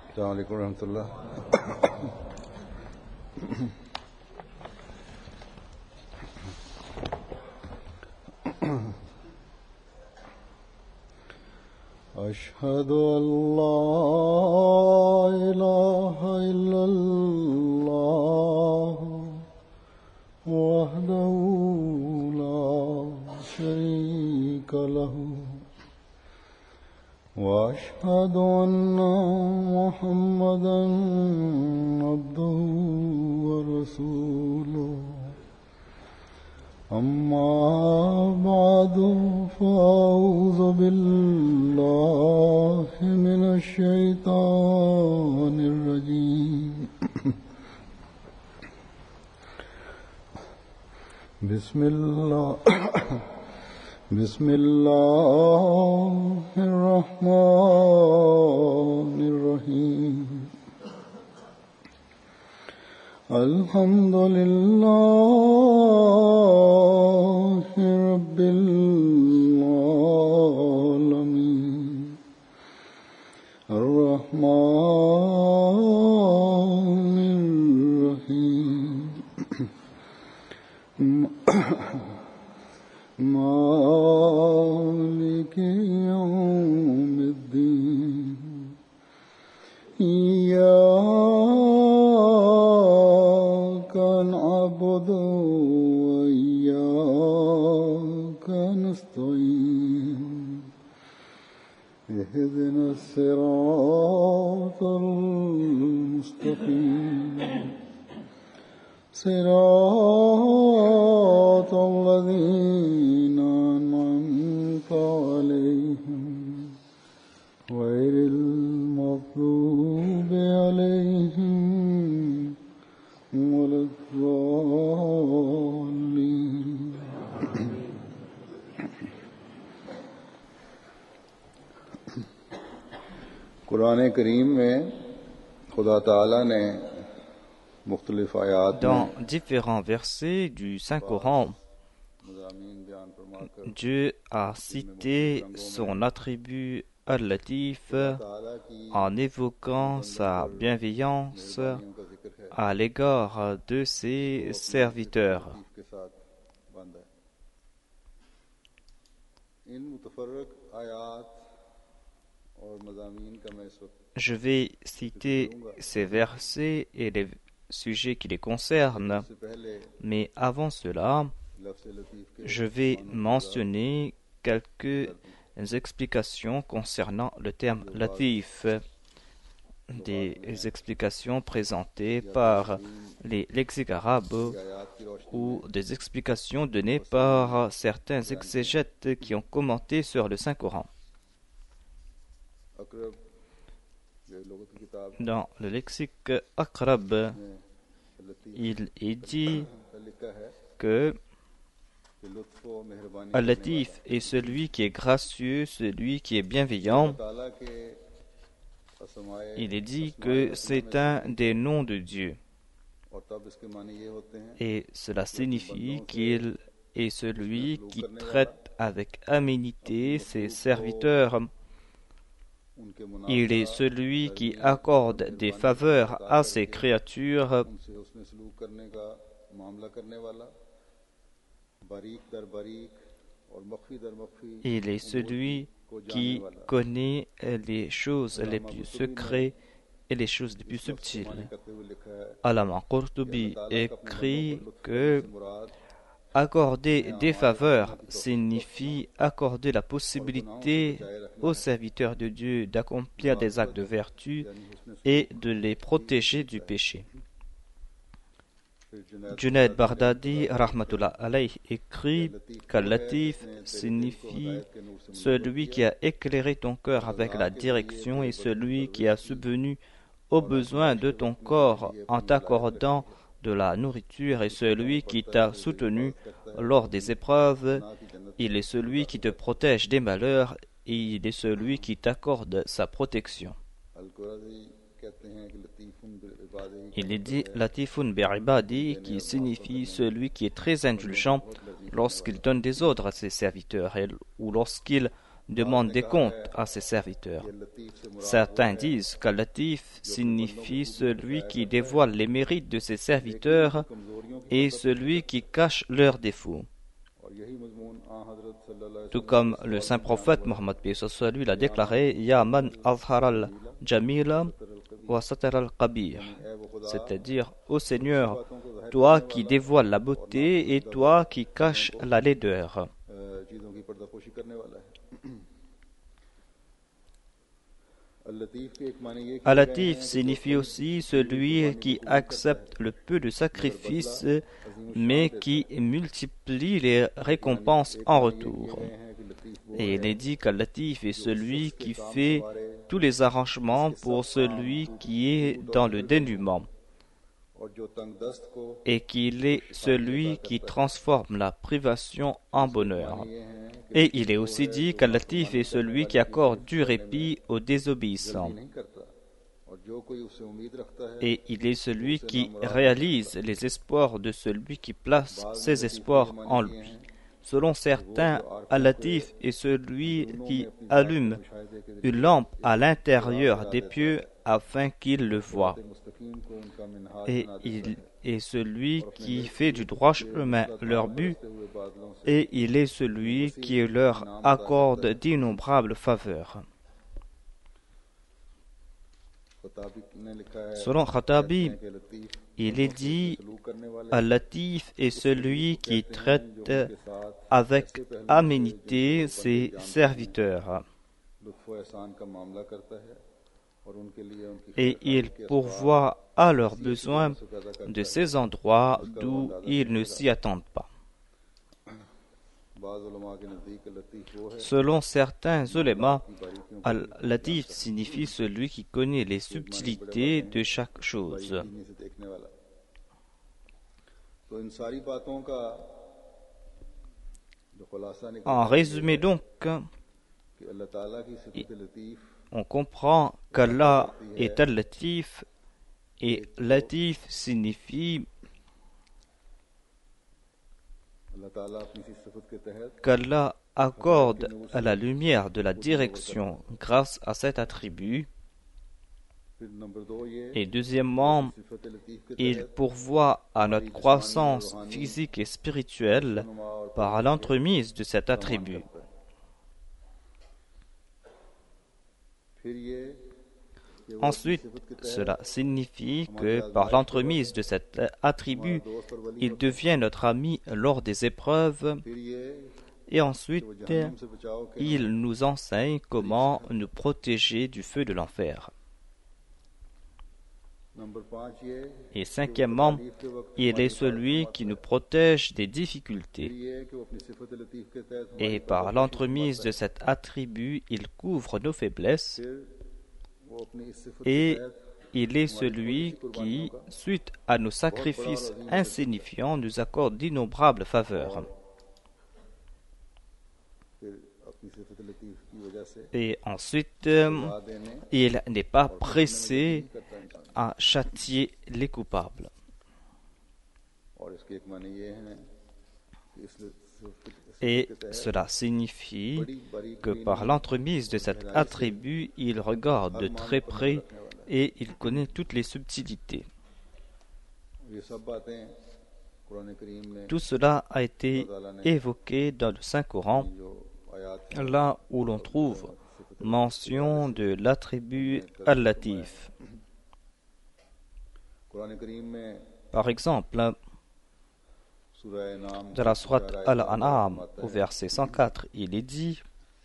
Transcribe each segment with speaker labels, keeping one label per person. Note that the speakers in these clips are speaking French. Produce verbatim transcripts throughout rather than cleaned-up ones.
Speaker 1: السلام عليكم ورحمة الله. أشهد أن لا إله إلا الله وحده لا شريك له وأشهد أن محمدا عبده ورسوله أما بعد فأعوذ بالله من الشيطان الرجيم بسم الله بسم الله الرحمن الرحيم الحمد لله رب العالمين الرحمن الرحيم مالك يوم الدين إياك نعبد وإياك نستعين اهدنا الصراط المستقيم صراط الذين أنعمت عليهم غير المغضوب عليهم ولا الضالين. कुरान करीम में खुदा ताला ने
Speaker 2: dans différents versets du Saint-Coran, Dieu a cité son attribut Al-Latif en évoquant sa bienveillance à l'égard de ses serviteurs. Je vais citer ces versets et les sujets qui les concernent, mais avant cela, je vais mentionner quelques explications concernant le terme latif, des explications présentées par les lexiques arabes ou des explications données par certains exégètes qui ont commenté sur le Saint-Coran. Dans le lexique Aqrab, il est dit que Al-Latif est celui qui est gracieux, celui qui est bienveillant. Il est dit que c'est un des noms de Dieu. Et cela signifie qu'il est celui qui traite avec aménité ses serviteurs. Il est celui qui accorde des faveurs à ses créatures. Il est celui qui connaît les choses les plus secrètes et les choses les plus subtiles. Allama Qurtubi écrit que accorder des faveurs signifie accorder la possibilité aux serviteurs de Dieu d'accomplir des actes de vertu et de les protéger du péché. Junaid Baghdadi rahmatullah alayh écrit qu'Al-Latif signifie celui qui a éclairé ton cœur avec la direction et celui qui a subvenu aux besoins de ton corps en t'accordant de la nourriture et celui qui t'a soutenu lors des épreuves. Il est celui qui te protège des malheurs et il est celui qui t'accorde sa protection. Il est dit Latifun bi'ibadi, qui signifie celui qui est très indulgent lorsqu'il donne des ordres à ses serviteurs et, ou lorsqu'il demande des comptes à ses serviteurs. Certains disent qu'Al-Latif signifie celui qui dévoile les mérites de ses serviteurs et celui qui cache leurs défauts. Tout comme le saint prophète Mohammed lui l'a déclaré, Ya man azhar al-jamila wa satar al-qabih, c'est-à-dire, ô Seigneur, toi qui dévoiles la beauté et toi qui caches la laideur. Al-Latif signifie aussi celui qui accepte le peu de sacrifices mais qui multiplie les récompenses en retour. Et il est dit qu'Al-Latif est celui qui fait tous les arrangements pour celui qui est dans le dénuement et qu'il est celui qui transforme la privation en bonheur. Et il est aussi dit qu'Al-Latif est celui qui accorde du répit aux désobéissants. Et il est celui qui réalise les espoirs de celui qui place ses espoirs en lui. Selon certains, Al-Latif est celui qui allume une lampe à l'intérieur des pieux afin qu'ils le voient. Et il est celui qui fait du droit chemin leur but, et il est celui qui leur accorde d'innombrables faveurs. Selon Khatabi, il est dit Al-Latif est celui qui traite avec aménité ses serviteurs et il pourvoit à leurs besoins de ces endroits d'où ils ne s'y attendent pas. Selon certains ulémas, Al-Latif signifie celui qui connaît les subtilités de chaque chose. En résumé donc, on comprend qu'Allah est Al-Latif et Latif signifie qu'Allah accorde à la lumière de la direction grâce à cet attribut. Et deuxièmement, il pourvoit à notre croissance physique et spirituelle par l'entremise de cet attribut. Ensuite, cela signifie que par l'entremise de cet attribut, il devient notre ami lors des épreuves et ensuite, il nous enseigne comment nous protéger du feu de l'enfer. Et cinquièmement, il est celui qui nous protège des difficultés. Et par l'entremise de cet attribut, il couvre nos faiblesses. Et il est celui qui, suite à nos sacrifices insignifiants, nous accorde d'innombrables faveurs. Et ensuite, euh, il n'est pas pressé à châtier les coupables. Et cela signifie que par l'entremise de cet attribut, il regarde de très près et il connaît toutes les subtilités. Tout cela a été évoqué dans le Saint-Coran, là où l'on trouve mention de l'attribut Al-Latif. Par exemple, dans la sourate Al-An'am, au verset cent quatre, il est dit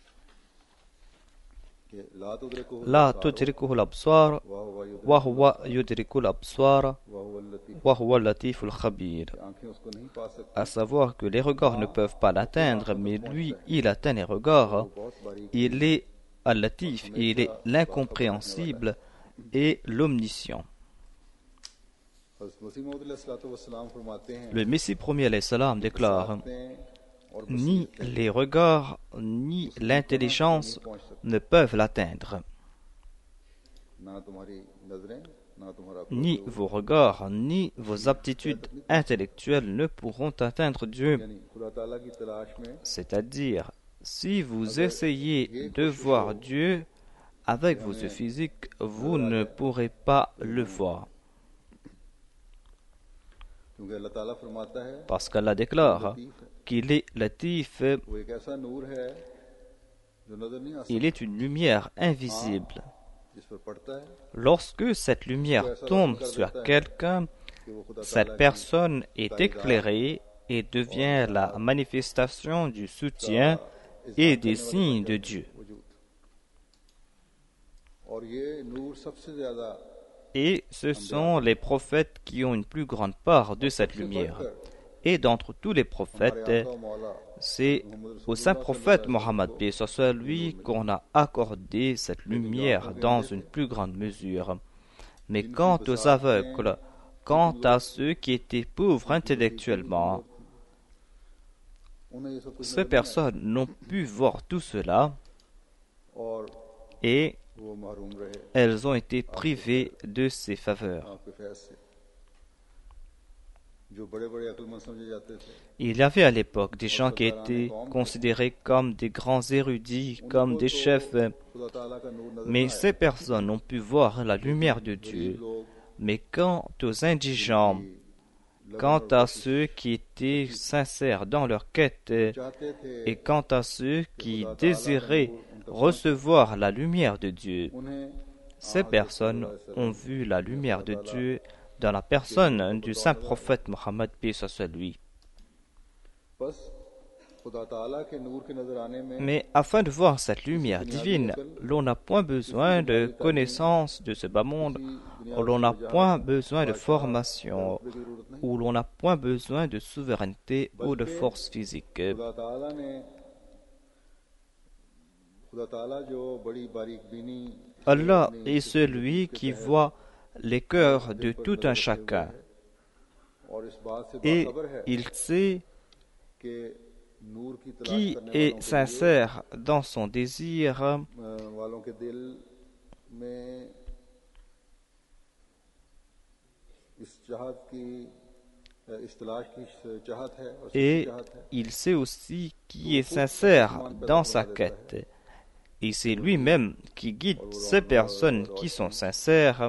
Speaker 2: La tudrikuhu al-absar wa huwa yudriku al-absar wa huwa al-latif al-khabir. À savoir que les regards ne peuvent pas l'atteindre, mais lui, il atteint les regards. Il est al-latif, il est l'incompréhensible et l'omniscient. Le Messie premier alayhi salam déclare ni les regards ni l'intelligence ne peuvent l'atteindre. Ni vos regards ni vos aptitudes intellectuelles ne pourront atteindre Dieu. C'est-à-dire, si vous essayez de voir Dieu avec vos yeux physiques, vous ne pourrez pas le voir. Parce qu'Allah déclare qu'il est latif, il est une lumière invisible. Lorsque cette lumière tombe sur quelqu'un, cette personne est éclairée et devient la manifestation du soutien et des signes de Dieu. Et ce sont les prophètes qui ont une plus grande part de cette lumière. Et d'entre tous les prophètes, c'est au saint prophète Mohammed, paix soit lui, qu'on a accordé cette lumière dans une plus grande mesure. Mais quant aux aveugles, quant à ceux qui étaient pauvres intellectuellement, ces personnes n'ont pu voir tout cela et elles ont été privées de ces faveurs. Il y avait à l'époque des gens qui étaient considérés comme des grands érudits, comme des chefs, mais ces personnes ont pu voir la lumière de Dieu. Mais quant aux indigents, quant à ceux qui étaient sincères dans leur quête, et quant à ceux qui désiraient recevoir la lumière de Dieu, ces personnes ont vu la lumière de Dieu dans la personne du saint prophète Mohammed, paix soit lui. Mais afin de voir cette lumière divine, l'on n'a point besoin de connaissance de ce bas monde, l'on n'a point besoin de formation, ou l'on n'a point besoin de souveraineté ou de force physique. Allah est celui qui voit les cœurs de tout un chacun, et il sait qui est sincère dans son désir et il sait aussi qui est sincère dans sa quête. Et c'est lui-même qui guide ces personnes qui sont sincères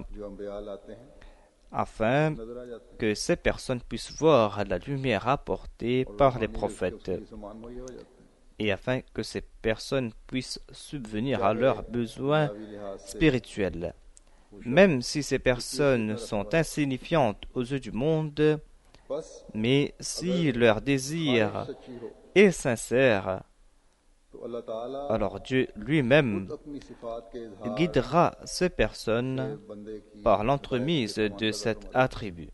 Speaker 2: afin que ces personnes puissent voir la lumière apportée par les prophètes et afin que ces personnes puissent subvenir à leurs besoins spirituels. Même si ces personnes sont insignifiantes aux yeux du monde, mais si leur désir est sincère, alors Dieu lui-même guidera ces personnes par l'entremise de cet attribut.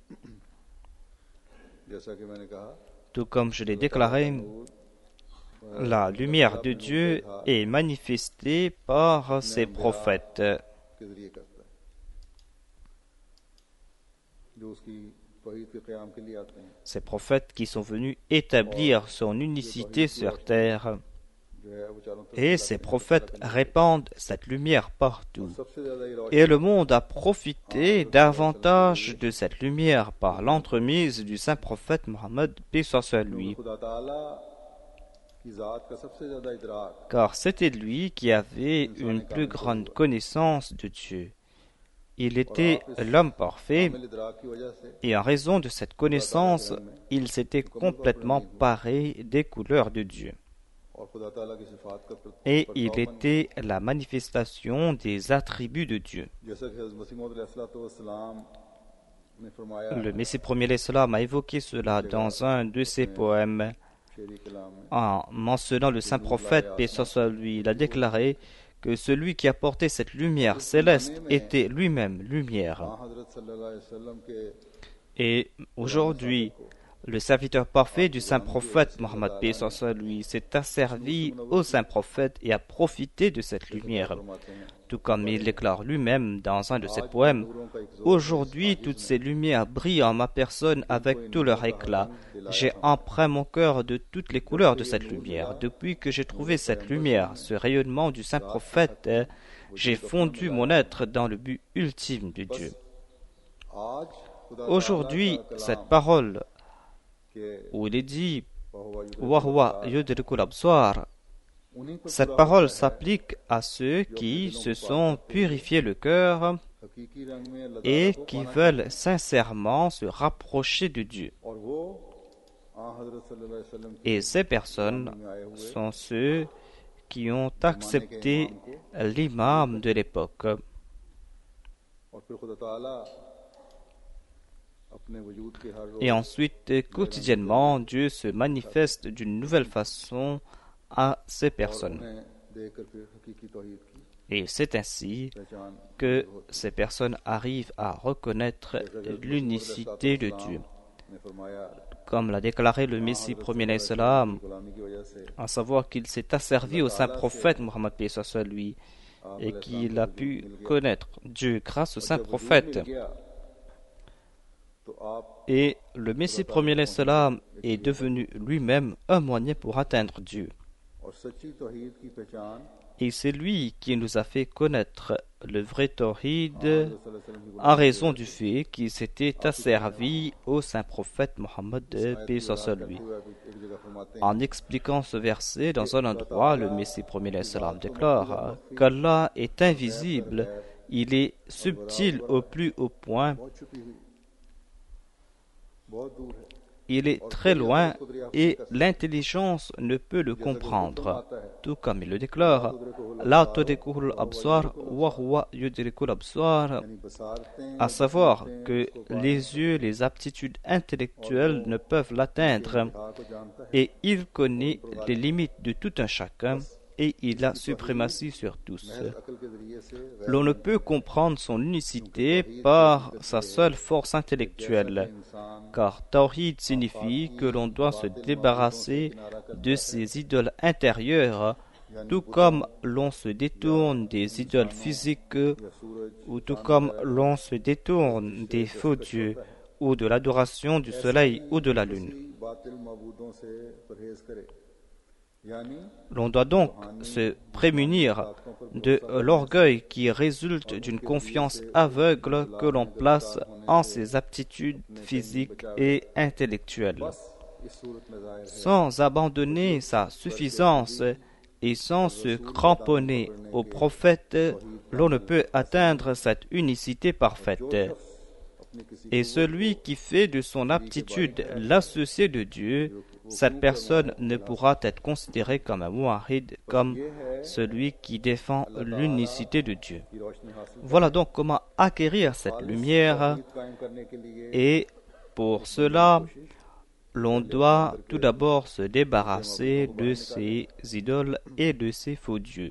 Speaker 2: Tout comme je l'ai déclaré, la lumière de Dieu est manifestée par ses prophètes. Ces prophètes qui sont venus établir son unicité sur terre. Et ces prophètes répandent cette lumière partout. Et le monde a profité davantage de cette lumière par l'entremise du saint prophète Mohammed, paix soit lui. Car c'était lui qui avait une plus grande connaissance de Dieu. Il était l'homme parfait, et en raison de cette connaissance, il s'était complètement paré des couleurs de Dieu. Et il était la manifestation des attributs de Dieu. Le Messie premier l'Islam a évoqué cela dans un de ses poèmes en mentionnant le saint prophète, paix soit lui. Il a déclaré que celui qui apportait cette lumière céleste était lui-même lumière. Et aujourd'hui, le serviteur parfait du saint prophète Mohammed, paix soit lui, s'est asservi au saint prophète et a profité de cette lumière. Tout comme il déclare lui-même dans un de ses poèmes, « Aujourd'hui, toutes ces lumières brillent en ma personne avec tout leur éclat. J'ai empreint mon cœur de toutes les couleurs de cette lumière. Depuis que j'ai trouvé cette lumière, ce rayonnement du saint prophète, j'ai fondu mon être dans le but ultime de Dieu. » Aujourd'hui, cette parole où il est dit « Wahwa yudrikul absar » Cette parole s'applique à ceux qui se sont purifiés le cœur et qui veulent sincèrement se rapprocher de Dieu. Et ces personnes sont ceux qui ont accepté l'imam de l'époque. Et ensuite, quotidiennement, Dieu se manifeste d'une nouvelle façon à ces personnes. Et c'est ainsi que ces personnes arrivent à reconnaître l'unicité de Dieu. Comme l'a déclaré le Messie premier alayhi salam, à savoir qu'il s'est asservi au saint prophète Mohammed paix soit lui, et qu'il a pu connaître Dieu grâce au saint prophète. Et le Messie premier alayhi salam est devenu lui-même un moyen pour atteindre Dieu. Et c'est lui qui nous a fait connaître le vrai tawhid en raison du fait qu'il s'était asservi au saint prophète Mohammed paix soit lui. En expliquant ce verset dans un endroit, le Messie premier alayhi salam déclare qu'Allah est invisible, il est subtil au plus haut point, il est très loin et l'intelligence ne peut le comprendre. Tout comme il le déclare, La tudrikuhul absar wa huwa yudrikul absar, à savoir que les yeux, les aptitudes intellectuelles ne peuvent l'atteindre et il connaît les limites de tout un chacun et il a suprématie sur tous. L'on ne peut comprendre son unicité par sa seule force intellectuelle, car tawhid signifie que l'on doit se débarrasser de ses idoles intérieures, tout comme l'on se détourne des idoles physiques ou tout comme l'on se détourne des faux dieux ou de l'adoration du soleil ou de la lune. L'on doit donc se prémunir de l'orgueil qui résulte d'une confiance aveugle que l'on place en ses aptitudes physiques et intellectuelles. Sans abandonner sa suffisance et sans se cramponner au prophète, l'on ne peut atteindre cette unicité parfaite. Et celui qui fait de son aptitude l'associé de Dieu, cette personne ne pourra être considérée comme un muwahhid, comme celui qui défend l'unicité de Dieu. Voilà donc comment acquérir cette lumière. Et pour cela, l'on doit tout d'abord se débarrasser de ces idoles et de ces faux dieux.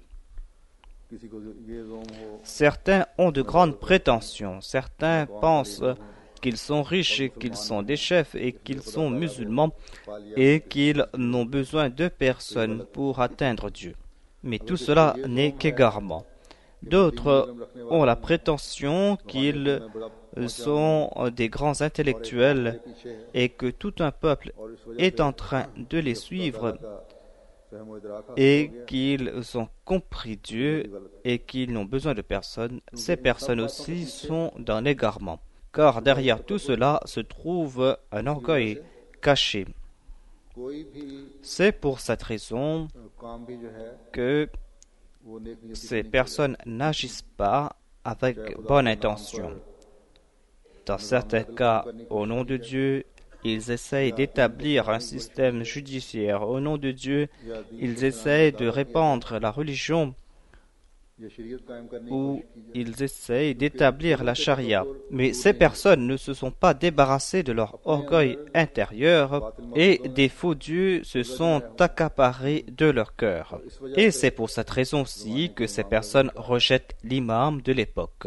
Speaker 2: Certains ont de grandes prétentions, certains pensent qu'ils sont riches et qu'ils sont des chefs et qu'ils sont musulmans et qu'ils n'ont besoin de personne pour atteindre Dieu. Mais tout cela n'est qu'égarement. D'autres ont la prétention qu'ils sont des grands intellectuels et que tout un peuple est en train de les suivre et qu'ils ont compris Dieu et qu'ils n'ont besoin de personne. Ces personnes aussi sont dans l'égarement, car derrière tout cela se trouve un orgueil caché. C'est pour cette raison que ces personnes n'agissent pas avec bonne intention. Dans certains cas, au nom de Dieu, ils essayent d'établir un système judiciaire. Au nom de Dieu, ils essayent de répandre la religion ou ils essayent d'établir la charia. Mais ces personnes ne se sont pas débarrassées de leur orgueil intérieur et des faux dieux se sont accaparés de leur cœur. Et c'est pour cette raison-ci que ces personnes rejettent l'imam de l'époque.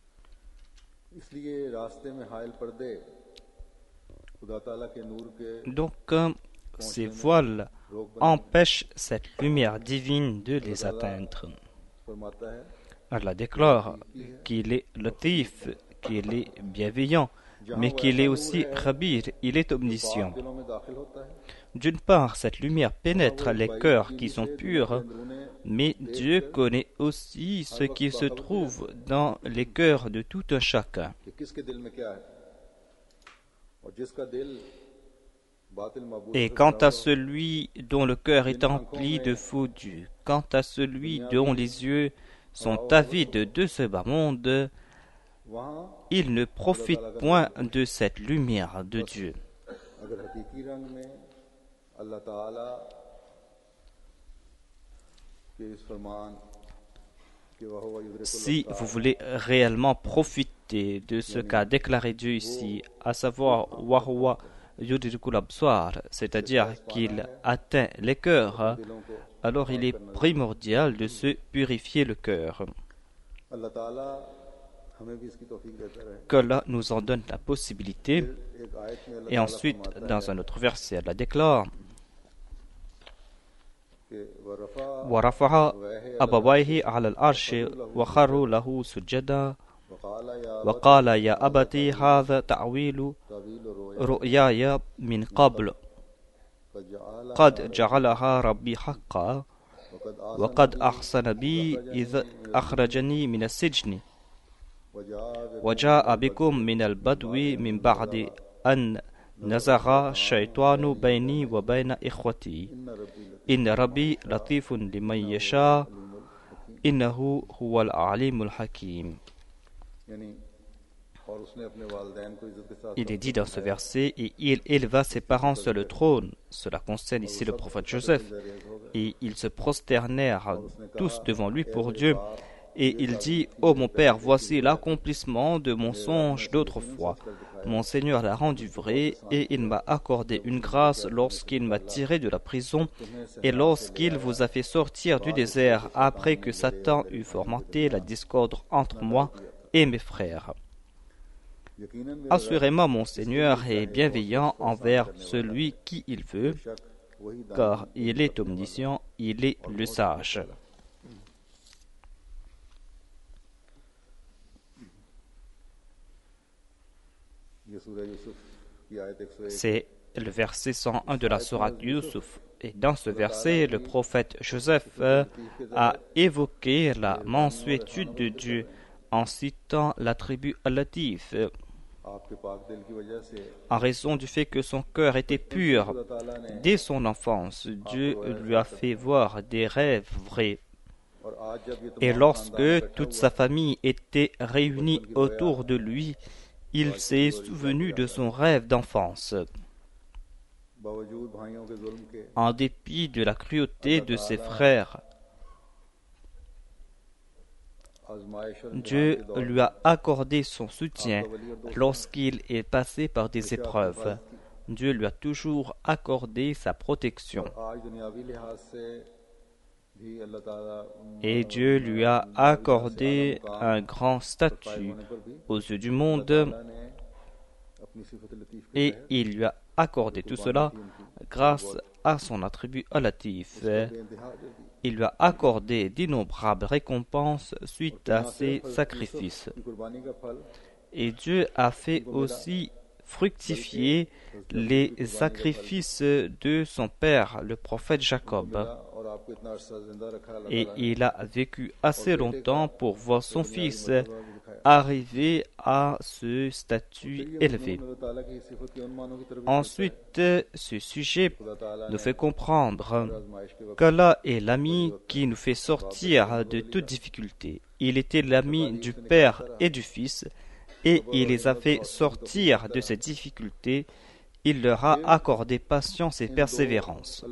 Speaker 2: Donc, ces voiles empêchent cette lumière divine de les atteindre. Allah déclare qu'il est latif, qu'il est bienveillant, mais qu'il est aussi khabir, il est omniscient. D'une part, cette lumière pénètre les cœurs qui sont purs, mais Dieu connaît aussi ce qui se trouve dans les cœurs de tout un chacun. Et quant à celui dont le cœur est empli de faux dieux, quant à celui dont les yeux sont avides de ce bas monde, il ne profite point de cette lumière de Dieu. Si vous voulez réellement profiter de ce qu'a déclaré Dieu ici, à savoir Wahwa Yudrikul Absar, c'est-à-dire qu'il atteint les cœurs, alors il est primordial de se purifier le cœur. Qu'Allah nous en donne la possibilité. Et ensuite, dans un autre verset, Allah déclare وَرَفَعَ أَبَوَيْهِ عَلَى الْعَرْشِ وَخَرُّوا لَهُ سُجَّدًا وَقَالَ يَا أَبَتِ هَذَا تَأْوِيلُ رُؤْيَايَ مِنْ قَبْلُ قَدْ جَعَلَهَا رَبِّي حَقًّا وَقَدْ أَحْسَنَ بِي إِذْ أَخْرَجَنِي مِنَ السِّجْنِ وَجَاءَ بِكُم مِنَ الْبَدْوِ مِنْ بَعْدِ أَنْ نزغ الشيطان بيني وبين إخوتي إن ربي لطيف لمن يشاء إنه هو العليم الحكيم. Il est dit dans ce verset, et il éleva ses parents sur le trône. Cela concerne ici le prophète Joseph. Et ils se prosternèrent tous devant lui pour Dieu. Et il dit, ô mon père, voici l'accomplissement de mon songe d'autrefois. Mon Seigneur l'a rendu vrai, et il m'a accordé une grâce lorsqu'il m'a tiré de la prison, et lorsqu'il vous a fait sortir du désert, après que Satan eut fomenté la discorde entre moi et mes frères. Assurément, mon Seigneur est bienveillant envers celui qui il veut, car il est omniscient, il est le sage. C'est le verset cent un de la sourate Yusuf. Et dans ce verset, le prophète Joseph a évoqué la mansuétude de Dieu en citant l'attribut Al-Latif, en raison du fait que son cœur était pur. Dès son enfance, Dieu lui a fait voir des rêves vrais. Et lorsque toute sa famille était réunie autour de lui, il s'est souvenu de son rêve d'enfance. En dépit de la cruauté de ses frères, Dieu lui a accordé son soutien lorsqu'il est passé par des épreuves. Dieu lui a toujours accordé sa protection. Et Dieu lui a accordé un grand statut aux yeux du monde, et il lui a accordé tout cela grâce à son attribut Al-Latif. Il lui a accordé d'innombrables récompenses suite à ses sacrifices. Et Dieu a fait aussi fructifier les sacrifices de son père, le prophète Jacob. Et il a vécu assez longtemps pour voir son fils arriver à ce statut élevé. Ensuite, ce sujet nous fait comprendre qu'Allah est l'ami qui nous fait sortir de toute difficulté. Il était l'ami du Père et du Fils, et il les a fait sortir de ces difficultés. Il leur a accordé patience et persévérance.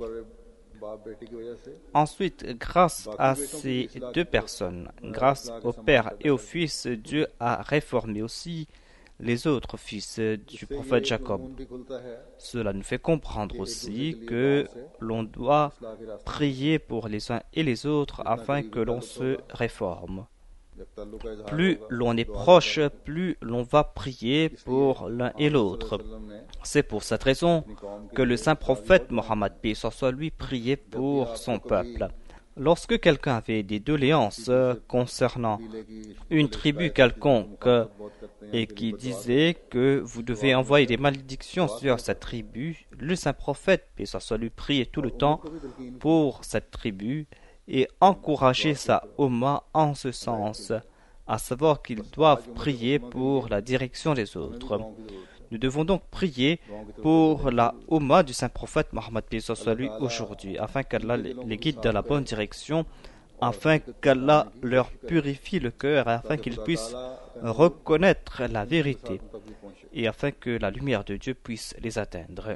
Speaker 2: Ensuite, grâce à ces deux personnes, grâce au Père et au Fils, Dieu a réformé aussi les autres fils du prophète Jacob. Cela nous fait comprendre aussi que l'on doit prier pour les uns et les autres afin que l'on se réforme. Plus l'on est proche, plus l'on va prier pour l'un et l'autre. C'est pour cette raison que le saint prophète Mohammed, paix soit lui, priait pour son peuple. Lorsque quelqu'un avait des doléances concernant une tribu quelconque et qui disait que vous devez envoyer des malédictions sur cette tribu, le saint prophète, paix soit lui, priait tout le temps pour cette tribu et encourager sa Ummah en ce sens, à savoir qu'ils doivent prier pour la direction des autres. Nous devons donc prier pour la Ummah du Saint-Prophète Mohammed paix soit lui aujourd'hui, afin qu'Allah les guide dans la bonne direction, afin qu'Allah leur purifie le cœur, et afin qu'ils puissent reconnaître la vérité, et afin que la lumière de Dieu puisse les atteindre.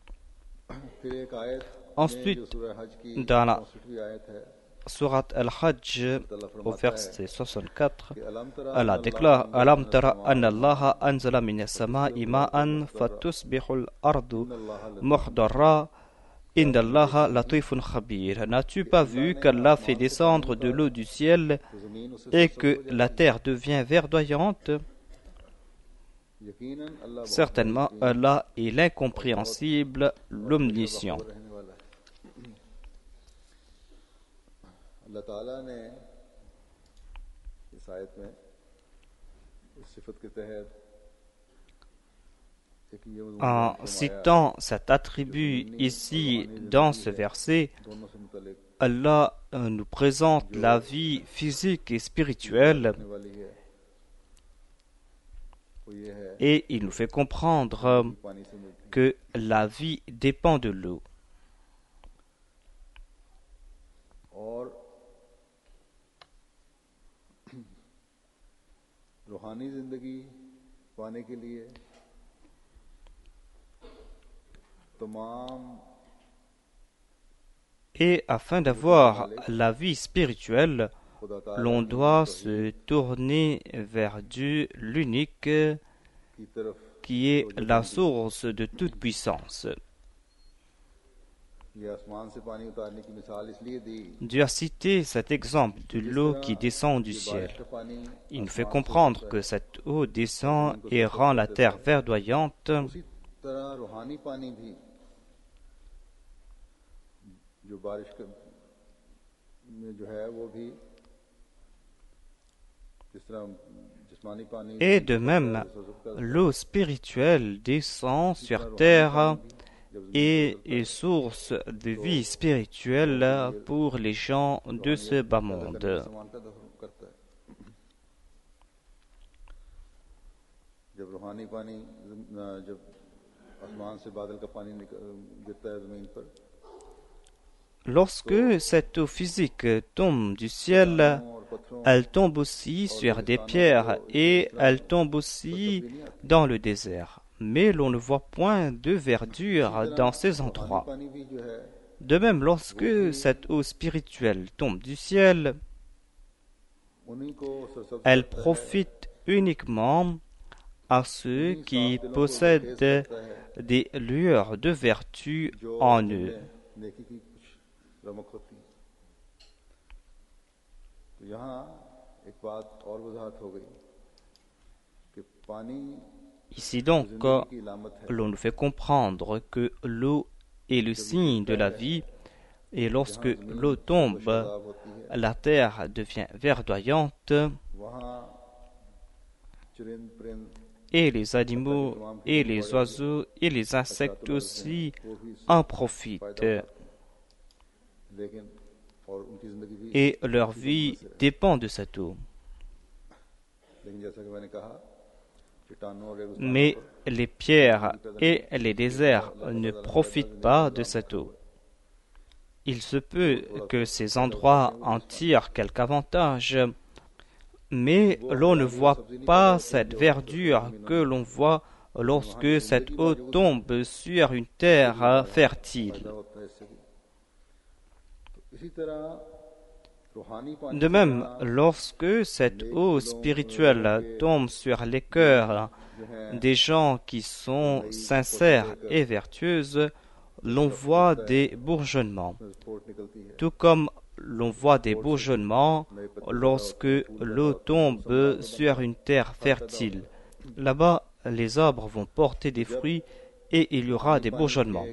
Speaker 2: Ensuite, dans la Sourate Al-Hajj, au verset soixante-quatre, Allah déclare Alam tara anna Allaha anzala minas sama'i ma'an fatusbihul ardu muhdarra inna Allaha latifun khabir. N'as-tu pas vu qu'Allah fait descendre de l'eau du ciel et que la terre devient verdoyante? Certainement, Allah est l'incompréhensible, l'omniscient. En citant cet attribut ici dans ce verset, Allah nous présente la vie physique et spirituelle et il nous fait comprendre que la vie dépend de l'eau. Et afin d'avoir la vie spirituelle, l'on doit se tourner vers Dieu l'unique qui est la source de toute puissance. Dieu a cité cet exemple de l'eau qui descend du ciel. Il nous fait comprendre que cette eau descend et rend la terre verdoyante. Et de même, l'eau spirituelle descend sur terre et est source de vie spirituelle pour les gens de ce bas monde. Lorsque cette eau physique tombe du ciel, elle tombe aussi sur des pierres et elle tombe aussi dans le désert. Mais l'on ne voit point de verdure dans ces endroits. De même, lorsque cette eau spirituelle tombe du ciel, elle profite uniquement à ceux qui possèdent des lueurs de vertu en eux. Ici donc, l'on nous fait comprendre que l'eau est le signe de la vie, et lorsque l'eau tombe, la terre devient verdoyante, et les animaux, et les oiseaux, et les insectes aussi en profitent. Et leur vie dépend de cette eau. Mais les pierres et les déserts ne profitent pas de cette eau. Il se peut que ces endroits en tirent quelque avantage, mais l'on ne voit pas cette verdure que l'on voit lorsque cette eau tombe sur une terre fertile. De même, lorsque cette eau spirituelle tombe sur les cœurs des gens qui sont sincères et vertueuses, l'on voit des bourgeonnements. Tout comme l'on voit des bourgeonnements lorsque l'eau tombe sur une terre fertile. Là-bas, les arbres vont porter des fruits et il y aura des bourgeonnements.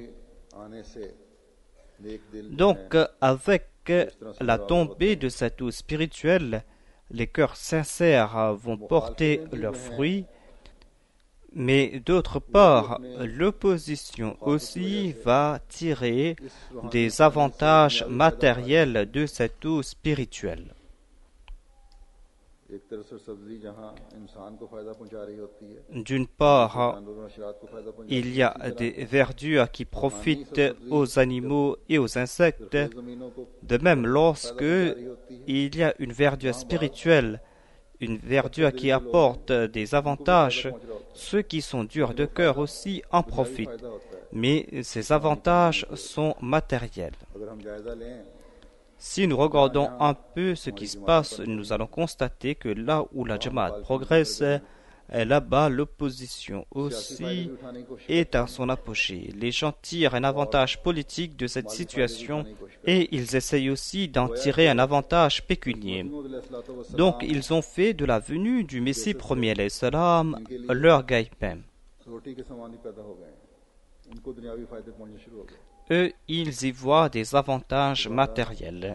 Speaker 2: Donc, avec la tombée de cette eau spirituelle, les cœurs sincères vont porter leurs fruits, mais d'autre part, l'opposition aussi va tirer des avantages matériels de cette eau spirituelle.
Speaker 1: एक तरफ से सब्जी जहाँ इंसान को फायदा पहुंचा रही होती है,
Speaker 2: D'une part,
Speaker 1: जानवरों और हशरात को फायदा पहुंचा
Speaker 2: il y a des verdures qui profitent aux animaux et aux insectes.
Speaker 1: जमीनों को
Speaker 2: De même, lorsque il y a une verdure spirituelle, une verdure qui apporte des avantages, ceux qui sont durs de cœur aussi en profitent.
Speaker 1: फायदा होता है.
Speaker 2: Mais ces avantages sont matériels.
Speaker 1: अगर हम जायजा लें
Speaker 2: Si nous regardons un peu ce qui se passe, nous allons constater que là où la Jamaat progresse, là-bas l'opposition aussi est à son apogée. Les gens tirent un avantage politique de cette situation et ils essayent aussi d'en tirer un avantage pécuniaire. Donc ils ont fait de la venue du Messie premier alayhi salam leur gagne-pain.
Speaker 1: रोटी के समान ही पैदा हो गए, उनको दुनियावी फायदे पहुंचने शुरू हो गए.
Speaker 2: Eux, ils y voient des avantages matériels.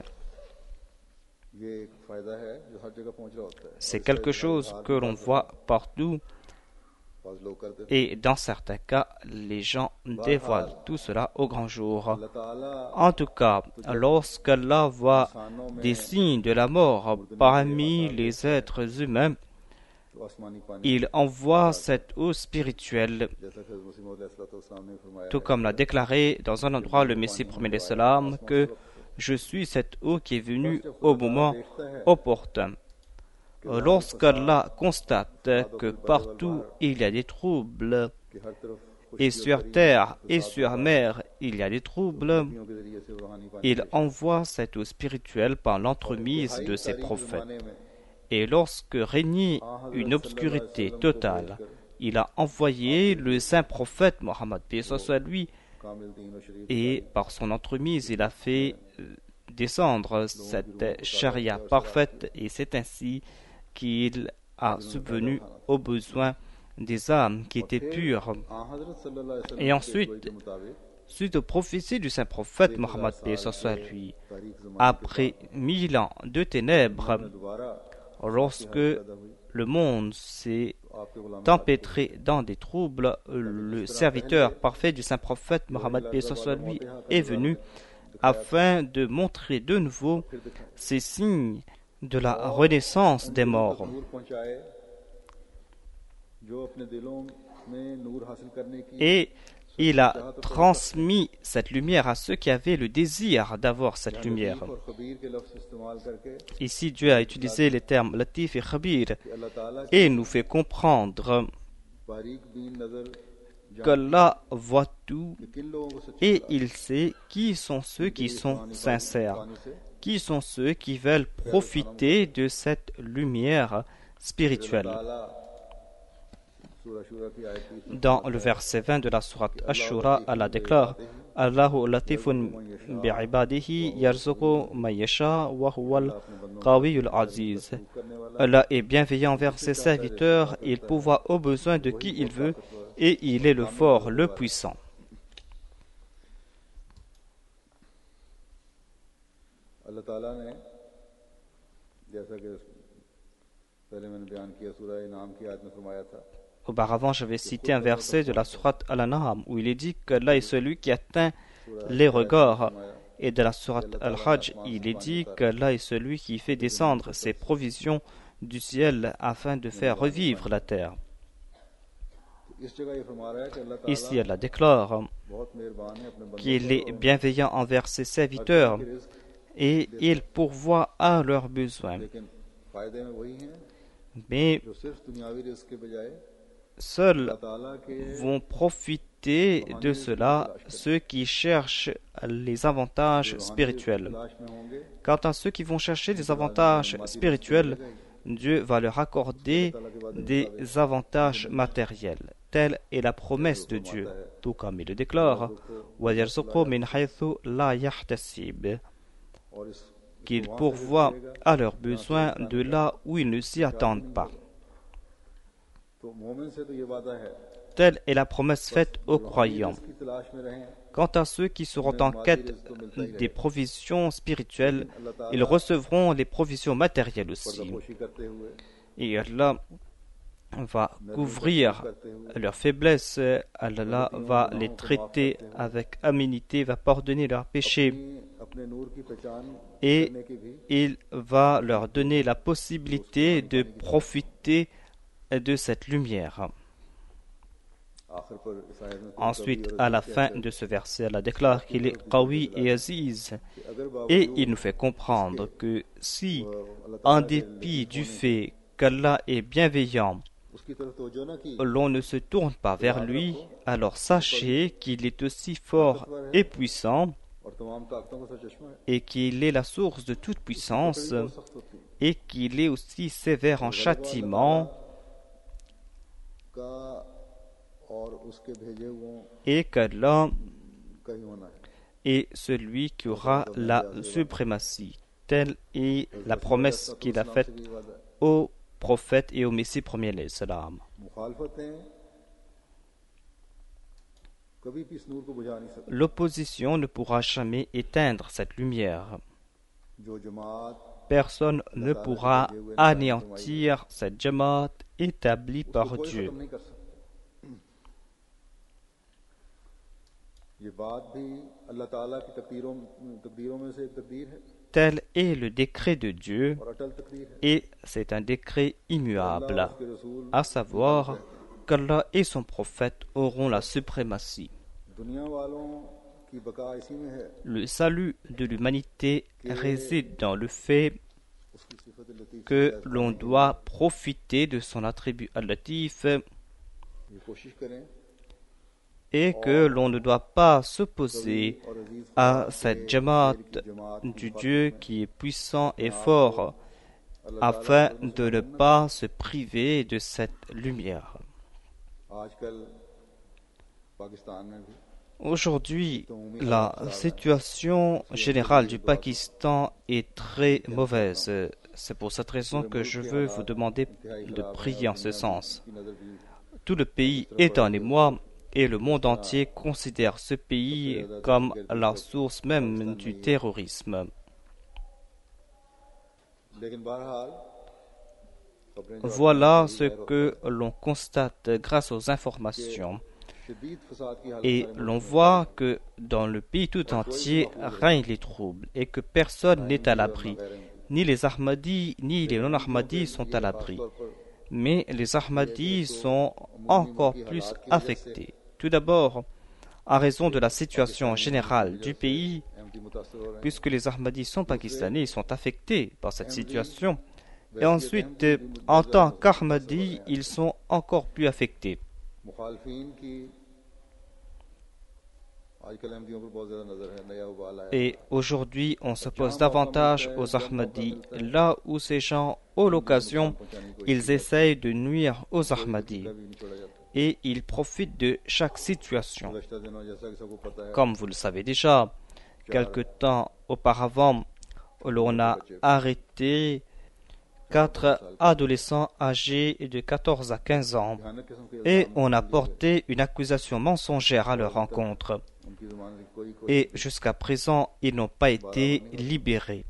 Speaker 1: ये एक फायदा है जो हर जगह पहुंच रहा होता है.
Speaker 2: C'est quelque chose que l'on voit partout
Speaker 1: पास लोग करते थे.
Speaker 2: et dans certains cas, les gens dévoilent tout cela au grand jour.
Speaker 1: अल्लाह ताला
Speaker 2: En tout cas, lorsqu'Allah voit des signes de la mort parmi les êtres humains,
Speaker 1: तो आसमानी पानी,
Speaker 2: il envoie cette eau spirituelle,
Speaker 1: जैसा कि हज़रत मसीह मौद अलैहिस्सलाम ने फरमाया
Speaker 2: tout comme l'a déclaré dans un endroit le Messie premier salam, que je suis cette eau qui est venue au moment opportun. Lorsqu'Allah constate que partout il y a des troubles,
Speaker 1: कि हर तरफ
Speaker 2: et sur terre et sur mer il y a des troubles,
Speaker 1: खुशियों के जरिए से रूहानी पानी
Speaker 2: il envoie cette eau spirituelle par l'entremise de ses prophètes.
Speaker 1: जमाने में
Speaker 2: Et lorsque régnait une obscurité totale, il a envoyé le saint prophète Mohammed, paix soit lui,
Speaker 1: कामिल दीन और शरीफ
Speaker 2: et par son entremise, il a fait descendre cette charia parfaite, et c'est ainsi qu'il a subvenu aux besoins des âmes qui étaient pures.
Speaker 1: आ हज़रत सल्लल्लाहु अलैहि वसल्लम
Speaker 2: Et
Speaker 1: के
Speaker 2: ensuite,
Speaker 1: वही के मुताबिक
Speaker 2: suite aux prophéties du saint prophète Mohammed, paix soit lui,
Speaker 1: तारीख ज़माने
Speaker 2: après mille ans de ténèbres,
Speaker 1: में दोबारा
Speaker 2: lorsque le monde s'est
Speaker 1: आपके गुलाम
Speaker 2: empêtré dans des troubles, le serviteur parfait du saint prophète Mohammed paix soit lui est venu afin de montrer de nouveau ces signes de la renaissance des morts.
Speaker 1: नूर पहुंचाए जो अपने दिलों में नूर हासिल करने की
Speaker 2: Et il a transmis cette lumière à ceux qui avaient le désir d'avoir cette lumière.
Speaker 1: और खबीर के लफ्ज़ इस्तेमाल करके
Speaker 2: Ici, Dieu a utilisé les termes latif et khabir
Speaker 1: कि अल्लाह ताला
Speaker 2: et nous fait comprendre
Speaker 1: बारीक बीन नजर
Speaker 2: qu'Allah voit tout
Speaker 1: कि किन लोगों को सच्ची
Speaker 2: et il sait qui sont ceux qui sont sincères,
Speaker 1: पानी से
Speaker 2: qui sont ceux qui veulent profiter de cette lumière spirituelle.
Speaker 1: ताला सूरह शूरा की आयत की
Speaker 2: Dans le verset vingt de la sourate Ash-Shura, Allah déclare Allahu latifun bi'ibadihi yarzuqu man yasha wa huwal qawiyyul aziz. Allah est bienveillant envers ses serviteurs, il pourvoit aux besoins de qui il veut et il est le fort, le puissant.
Speaker 1: अल्लाह ताला ने जैसा कि पहले मैंने बयान किया सूरह इनाम की आयत में फरमाया था
Speaker 2: Auparavant, j'avais cité un verset de la sourate Al-An'am où il est dit qu'Allah est celui qui atteint les regards. Et de la sourate Al-Hajj, il est dit qu'Allah est celui qui fait descendre ses provisions du ciel afin de faire revivre la terre.
Speaker 1: इस जगह ये फरमा रहा है कि अल्लाह ताला
Speaker 2: Ici, Allah déclare
Speaker 1: बहुत मेहरबान है अपने बंदों
Speaker 2: qu'il est bienveillant envers ses serviteurs et il pourvoit à leurs besoins.
Speaker 1: लेकिन फायदे में वही हैं
Speaker 2: Mais
Speaker 1: जो सिर्फ दुनियावी रिस्क के बजाय
Speaker 2: seuls
Speaker 1: अल्लाह ताला के
Speaker 2: vont profiter de cela ceux qui cherchent les avantages spirituels.
Speaker 1: तलाश में होंगे
Speaker 2: Quant à ceux qui vont chercher des avantages spirituels, Dieu va leur accorder des avantages matériels. Telle est la promesse de Dieu, tout comme il le déclare, وَيَرْزُقُ مِنْ حَيْثُ لَا يَحْتَسِبُ,
Speaker 1: और इस
Speaker 2: qu'il pourvoit à leurs besoins de là où ils ne s'y attendent pas.
Speaker 1: तो मोमिन से तो ये वादा है
Speaker 2: Telle est la promesse faite aux croyants.
Speaker 1: इसकी तलाश में रहें
Speaker 2: Quant à ceux qui seront en quête des provisions spirituelles, ils recevront les provisions matérielles aussi.
Speaker 1: कोशिश करते हुए
Speaker 2: Et Allah va couvrir leurs faiblesses, Allah va les traiter avec aménité, va pardonner leurs péchés.
Speaker 1: अपनी
Speaker 2: et il va leur donner la possibilité de profiter de cette lumière. Ensuite, à la fin de ce verset, Allah déclare qu'il est Qawi et Aziz, et il nous fait comprendre que si, en dépit du fait qu'Allah est bienveillant, l'on ne se tourne pas vers lui, alors sachez qu'il est aussi fort et puissant, et qu'il est la source de toute puissance, et qu'il est aussi sévère en châtiment, et qu'Allah est celui qui aura la suprématie. Telle est la promesse qu'il a faite aux prophètes et au Messie premier alayhi salam. L'opposition ne pourra jamais éteindre cette lumière. Personne ne pourra anéantir cette jamaat établie par Dieu. Tel est le décret de Dieu et c'est un décret immuable, à savoir qu'Allah et son prophète auront la suprématie. Le salut de l'humanité réside dans le fait que l'on doit profiter de son attribut al-Latif et que l'on ne doit pas s'opposer à cette jamaat du Dieu qui est puissant et fort afin de ne pas se priver de cette lumière. Aujourd'hui, la situation générale du Pakistan est très mauvaise. C'est pour cette raison que je veux vous demander de prier en ce sens. Tout le pays est en émoi et le monde entier considère ce pays comme la source même du terrorisme. Voilà ce que l'on constate grâce aux informations. Et l'on voit que dans le pays tout entier règnent les troubles et que personne n'est à l'abri. Ni les Ahmadis ni les non-Ahmadis sont à l'abri. Mais les Ahmadis sont encore plus affectés. Tout d'abord, en raison de la situation générale du pays, puisque les Ahmadis sont pakistanais, ils sont affectés par cette situation. Et ensuite, en tant qu'Ahmadis, ils sont encore plus affectés. Et aujourd'hui, on s'oppose davantage aux Ahmadis, là où ces gens, aux l'occasion, ils essayent de nuire aux Ahmadis. Et ils profitent de chaque situation. Comme vous le savez déjà, quelque temps auparavant, l'on a arrêté quatre adolescents âgés de quatorze à quinze ans et on a porté une accusation mensongère à leur encontre. Et jusqu'à présent, ils n'ont pas été libérés.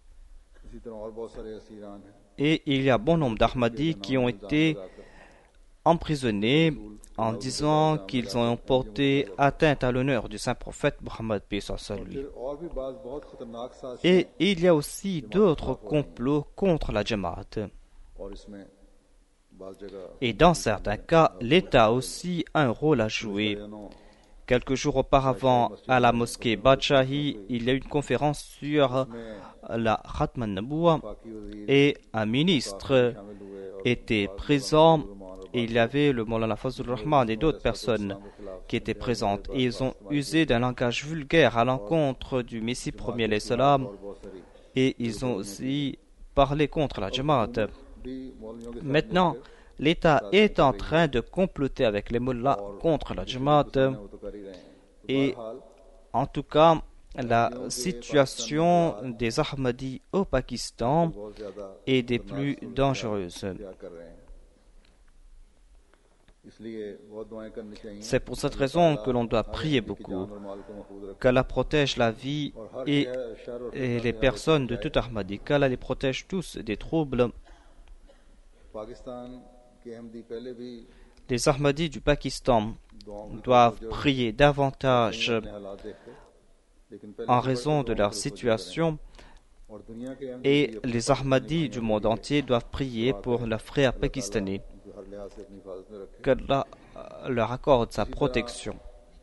Speaker 2: Et il y a bon nombre d'Ahmadis qui ont été emprisonnés en disant qu'ils ont porté atteinte à l'honneur du saint prophète Muhammad paix soit lui. Et il y a aussi d'autres complots contre la Jamaat. Et dans certains cas, l'État aussi a un rôle à jouer. Quelques jours auparavant, à la mosquée Badshahi, il y a eu une conférence sur la Khatman Naboua et un ministre était présent. Et il y avait le Maulana Fazlur Rahman et d'autres personnes qui étaient présentes. Et ils ont usé d'un langage vulgaire à l'encontre du Messie premier alayhi salam. Et ils ont aussi parlé contre la Jamaat. Maintenant, l'État est en train de comploter avec les mullahs contre la Jamaat. Et en tout cas, la situation des Ahmadis au Pakistan est des plus dangereuses. C'est pour cette raison que l'on doit prier beaucoup, qu'Allah protège la vie et, et les personnes de tout Ahmadi, qu'Allah les protège tous des troubles. Les Ahmadis du Pakistan doivent prier davantage en raison de leur situation, et les Ahmadis du monde entier doivent prier pour leurs frères pakistanais, qu'Allah leur accorde sa protection.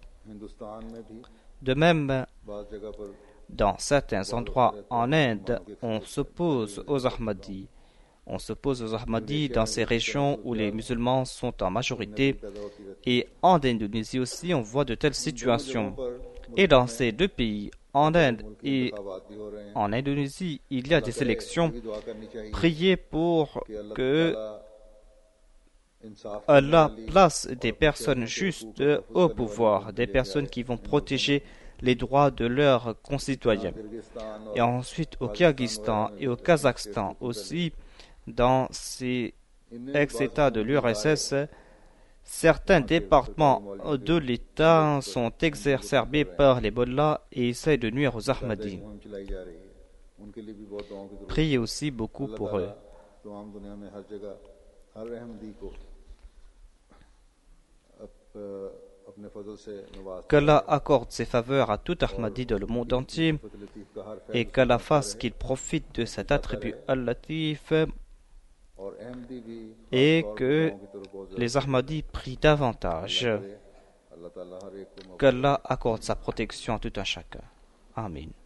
Speaker 2: De même, dans certains endroits en Inde, on s'oppose aux Ahmadis. On s'oppose aux Ahmadis dans ces régions où les musulmans sont en majorité, et en Indonésie aussi, on voit de telles situations. Et dans ces deux pays, en Inde et en Indonésie, il y a des élections. Priez pour que Allah place des personnes justes au pouvoir, des personnes qui vont protéger les droits de leurs concitoyens. Et ensuite, au Kyrgyzstan et au Kazakhstan aussi, dans ces ex-États de l'U R S S, certains départements de l'État sont exacerbés par les mollahs et essayent de nuire aux Ahmadis. Priez aussi beaucoup pour eux. Qu'Allah accorde ses faveurs à tout Ahmadi dans le monde entier et qu'Allah fasse qu'il profite de cet attribut al-Latif et que les Ahmadis prient davantage. Qu'Allah accorde sa protection à tout un chacun. Amen.